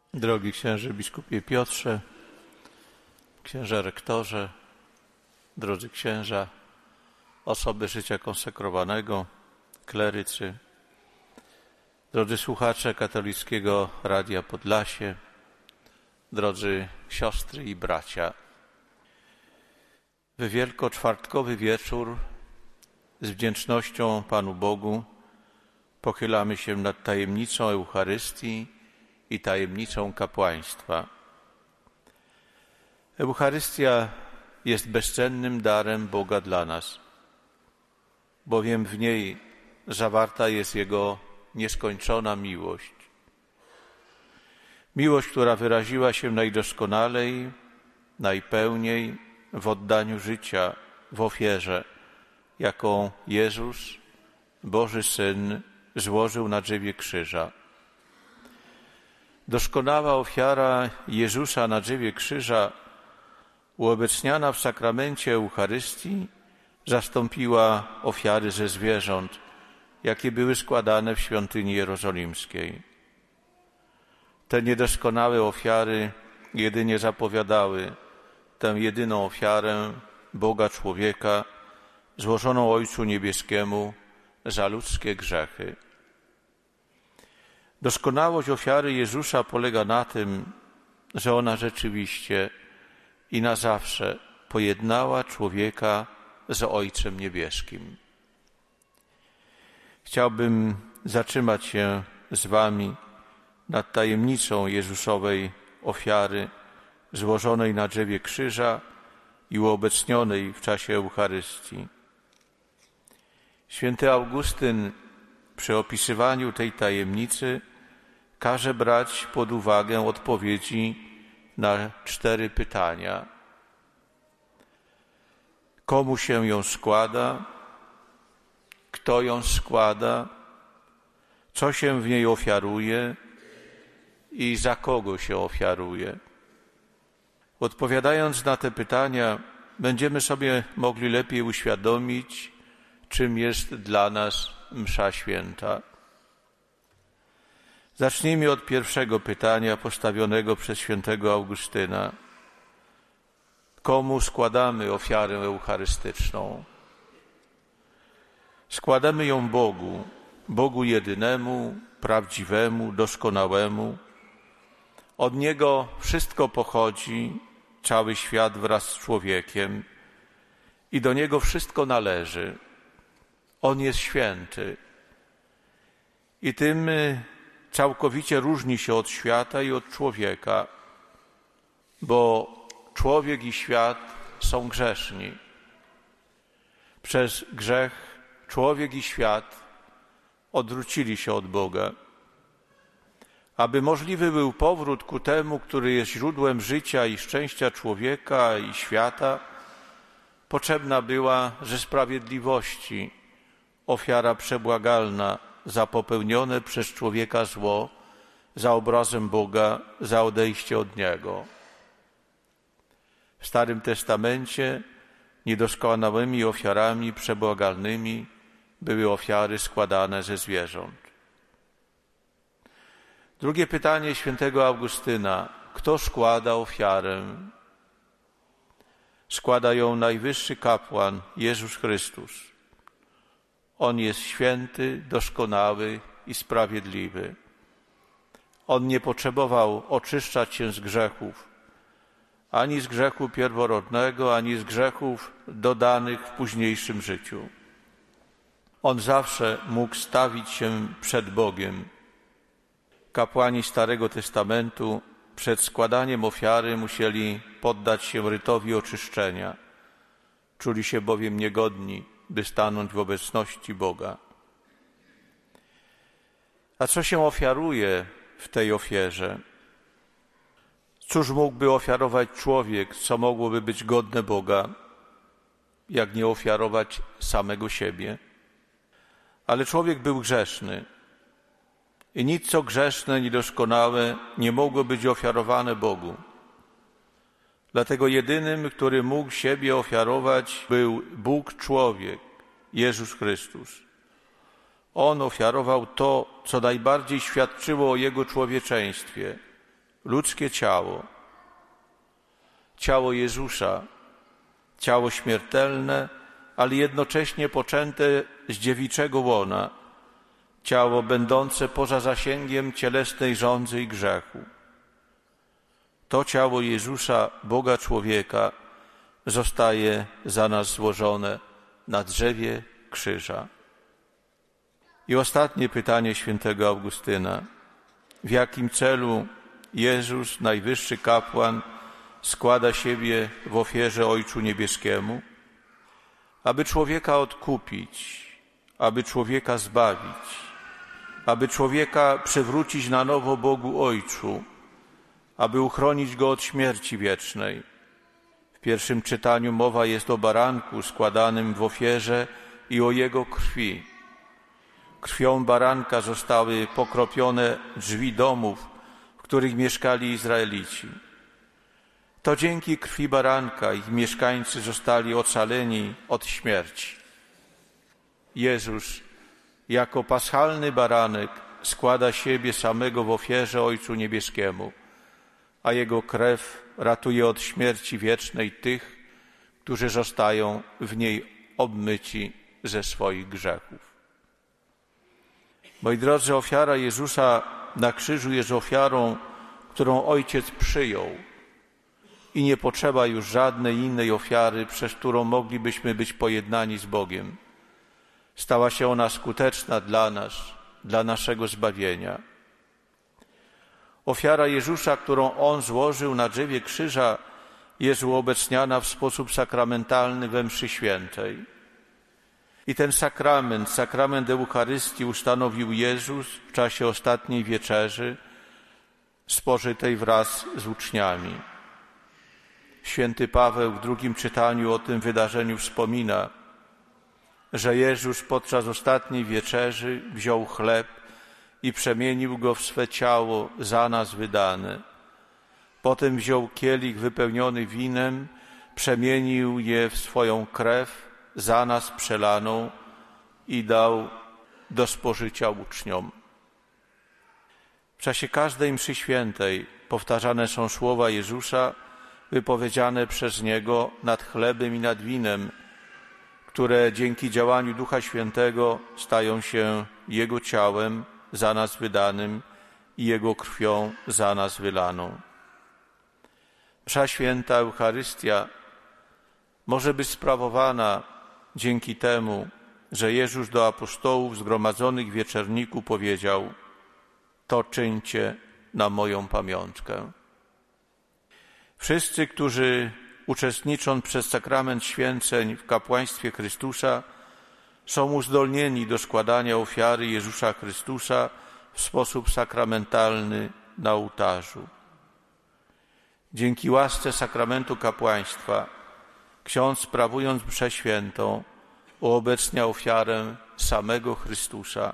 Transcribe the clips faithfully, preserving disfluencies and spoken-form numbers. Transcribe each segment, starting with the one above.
Drogi księże biskupie Piotrze, księże rektorze, drodzy księża, osoby życia konsekrowanego, klerycy, drodzy słuchacze Katolickiego Radia Podlasie, drodzy siostry i bracia. W wielkoczwartkowy wieczór z wdzięcznością Panu Bogu pochylamy się nad tajemnicą Eucharystii i tajemnicą kapłaństwa. Eucharystia jest bezcennym darem Boga dla nas, bowiem w niej zawarta jest Jego nieskończona miłość. Miłość, która wyraziła się najdoskonalej, najpełniej w oddaniu życia, w ofierze, jaką Jezus, Boży Syn, złożył na drzewie krzyża. Doskonała ofiara Jezusa na drzewie krzyża, uobecniana w sakramencie Eucharystii, zastąpiła ofiary ze zwierząt, jakie były składane w świątyni jerozolimskiej. Te niedoskonałe ofiary jedynie zapowiadały tę jedyną ofiarę Boga człowieka, złożoną Ojcu Niebieskiemu za ludzkie grzechy. Doskonałość ofiary Jezusa polega na tym, że ona rzeczywiście i na zawsze pojednała człowieka z Ojcem Niebieskim. Chciałbym zatrzymać się z Wami nad tajemnicą Jezusowej ofiary złożonej na drzewie krzyża i uobecnionej w czasie Eucharystii. Święty Augustyn przy opisywaniu tej tajemnicy każe brać pod uwagę odpowiedzi na cztery pytania. Komu się ją składa? Kto ją składa? Co się w niej ofiaruje? I za kogo się ofiaruje? Odpowiadając na te pytania, będziemy sobie mogli lepiej uświadomić, czym jest dla nas msza święta. Zacznijmy od pierwszego pytania postawionego przez świętego Augustyna. Komu składamy ofiarę eucharystyczną? Składamy ją Bogu, Bogu jedynemu, prawdziwemu, doskonałemu. Od Niego wszystko pochodzi, cały świat wraz z człowiekiem i do Niego wszystko należy. On jest święty i tym całkowicie różni się od świata i od człowieka, bo człowiek i świat są grzeszni. Przez grzech człowiek i świat odwrócili się od Boga. Aby możliwy był powrót ku temu, który jest źródłem życia i szczęścia człowieka i świata, potrzebna była ze sprawiedliwości ofiara przebłagalna za popełnione przez człowieka zło, za obrazem Boga, za odejście od Niego. W Starym Testamencie niedoskonałymi ofiarami przebłagalnymi były ofiary składane ze zwierząt. Drugie pytanie świętego Augustyna. Kto składa ofiarę? Składa ją najwyższy kapłan, Jezus Chrystus. On jest święty, doskonały i sprawiedliwy. On nie potrzebował oczyszczać się z grzechów, ani z grzechu pierworodnego, ani z grzechów dodanych w późniejszym życiu. On zawsze mógł stawić się przed Bogiem. Kapłani Starego Testamentu przed składaniem ofiary musieli poddać się rytowi oczyszczenia. Czuli się bowiem niegodni, by stanąć w obecności Boga. A co się ofiaruje w tej ofierze? Cóż mógłby ofiarować człowiek, co mogłoby być godne Boga, jak nie ofiarować samego siebie? Ale człowiek był grzeszny i nic, co grzeszne, niedoskonałe, nie mogło być ofiarowane Bogu. Dlatego jedynym, który mógł siebie ofiarować, był Bóg człowiek, Jezus Chrystus. On ofiarował to, co najbardziej świadczyło o Jego człowieczeństwie, ludzkie ciało, ciało Jezusa, ciało śmiertelne, ale jednocześnie poczęte z dziewiczego łona, ciało będące poza zasięgiem cielesnej żądzy i grzechu. To ciało Jezusa, Boga człowieka, zostaje za nas złożone na drzewie krzyża. I ostatnie pytanie świętego Augustyna. W jakim celu Jezus, najwyższy kapłan, składa siebie w ofierze Ojcu Niebieskiemu? Aby człowieka odkupić, aby człowieka zbawić, aby człowieka przywrócić na nowo Bogu Ojcu, aby uchronić go od śmierci wiecznej. W pierwszym czytaniu mowa jest o baranku składanym w ofierze i o jego krwi. Krwią baranka zostały pokropione drzwi domów, w których mieszkali Izraelici. To dzięki krwi baranka ich mieszkańcy zostali ocaleni od śmierci. Jezus jako paschalny baranek składa siebie samego w ofierze Ojcu Niebieskiemu, a Jego krew ratuje od śmierci wiecznej tych, którzy zostają w niej obmyci ze swoich grzechów. Moi drodzy, ofiara Jezusa na krzyżu jest ofiarą, którą Ojciec przyjął i nie potrzeba już żadnej innej ofiary, przez którą moglibyśmy być pojednani z Bogiem. Stała się ona skuteczna dla nas, dla naszego zbawienia. Ofiara Jezusa, którą On złożył na drzewie krzyża, jest uobecniana w sposób sakramentalny we mszy świętej. I ten sakrament, sakrament Eucharystii ustanowił Jezus w czasie ostatniej wieczerzy, spożytej wraz z uczniami. Święty Paweł w drugim czytaniu o tym wydarzeniu wspomina, że Jezus podczas ostatniej wieczerzy wziął chleb i przemienił go w swe ciało za nas wydane. Potem wziął kielich wypełniony winem, przemienił je w swoją krew za nas przelaną i dał do spożycia uczniom. W czasie każdej mszy świętej powtarzane są słowa Jezusa wypowiedziane przez Niego nad chlebem i nad winem, które dzięki działaniu Ducha Świętego stają się Jego ciałem za nas wydanym i Jego krwią za nas wylaną. Msza święta Eucharystia może być sprawowana dzięki temu, że Jezus do apostołów zgromadzonych w wieczerniku powiedział: to czyńcie na moją pamiątkę. Wszyscy, którzy uczestnicząc przez sakrament święceń w kapłaństwie Chrystusa, są uzdolnieni do składania ofiary Jezusa Chrystusa w sposób sakramentalny na ołtarzu. Dzięki łasce sakramentu kapłaństwa ksiądz, sprawując mszę świętą, uobecnia ofiarę samego Chrystusa.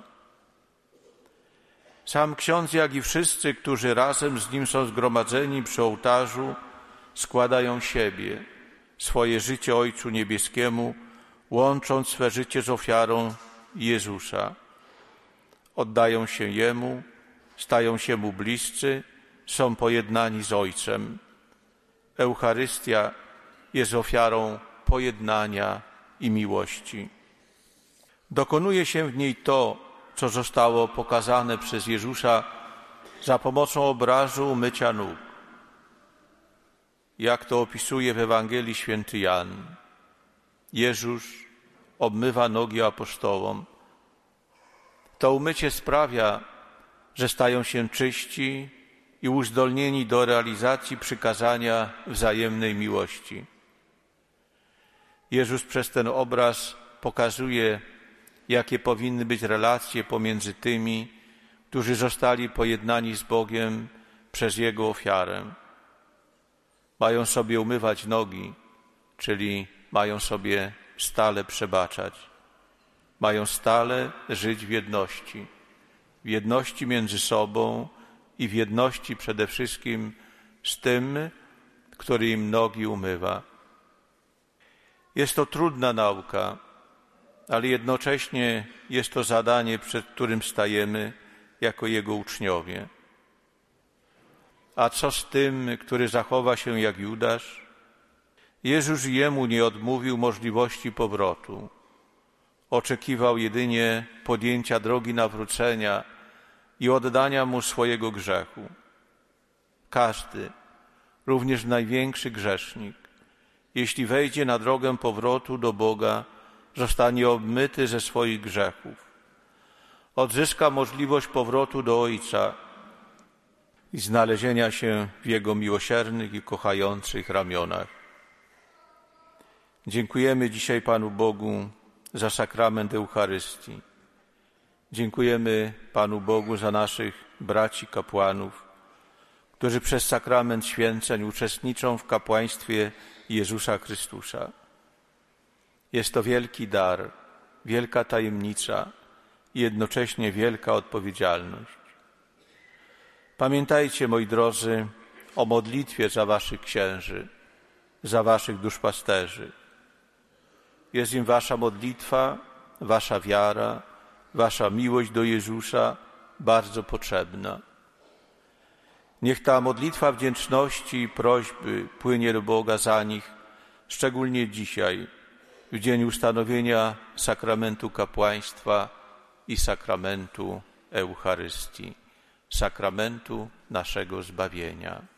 Sam ksiądz, jak i wszyscy, którzy razem z nim są zgromadzeni przy ołtarzu, składają siebie, swoje życie Ojcu Niebieskiemu, łącząc swe życie z ofiarą Jezusa. Oddają się Jemu, stają się Mu bliscy, są pojednani z Ojcem. Eucharystia jest ofiarą pojednania i miłości. Dokonuje się w niej to, co zostało pokazane przez Jezusa za pomocą obrazu umycia nóg. Jak to opisuje w Ewangelii święty Jan. Jezus obmywa nogi apostołom. To umycie sprawia, że stają się czyści i uzdolnieni do realizacji przykazania wzajemnej miłości. Jezus przez ten obraz pokazuje, jakie powinny być relacje pomiędzy tymi, którzy zostali pojednani z Bogiem przez Jego ofiarę. Mają sobie umywać nogi, czyli mają sobie stale przebaczać. Mają stale żyć w jedności. W jedności między sobą i w jedności przede wszystkim z tym, który im nogi umywa. Jest to trudna nauka, ale jednocześnie jest to zadanie, przed którym stajemy jako Jego uczniowie. A co z tym, który zachowa się jak Judasz? Jezus jemu nie odmówił możliwości powrotu. Oczekiwał jedynie podjęcia drogi nawrócenia i oddania mu swojego grzechu. Każdy, również największy grzesznik, jeśli wejdzie na drogę powrotu do Boga, zostanie obmyty ze swoich grzechów. Odzyska możliwość powrotu do Ojca i znalezienia się w Jego miłosiernych i kochających ramionach. Dziękujemy dzisiaj Panu Bogu za sakrament Eucharystii. Dziękujemy Panu Bogu za naszych braci kapłanów, którzy przez sakrament święceń uczestniczą w kapłaństwie Jezusa Chrystusa. Jest to wielki dar, wielka tajemnica i jednocześnie wielka odpowiedzialność. Pamiętajcie, moi drodzy, o modlitwie za waszych księży, za waszych duszpasterzy. Jest im wasza modlitwa, wasza wiara, wasza miłość do Jezusa bardzo potrzebna. Niech ta modlitwa wdzięczności i prośby płynie do Boga za nich, szczególnie dzisiaj, w dzień ustanowienia sakramentu kapłaństwa i sakramentu Eucharystii, sakramentu naszego zbawienia.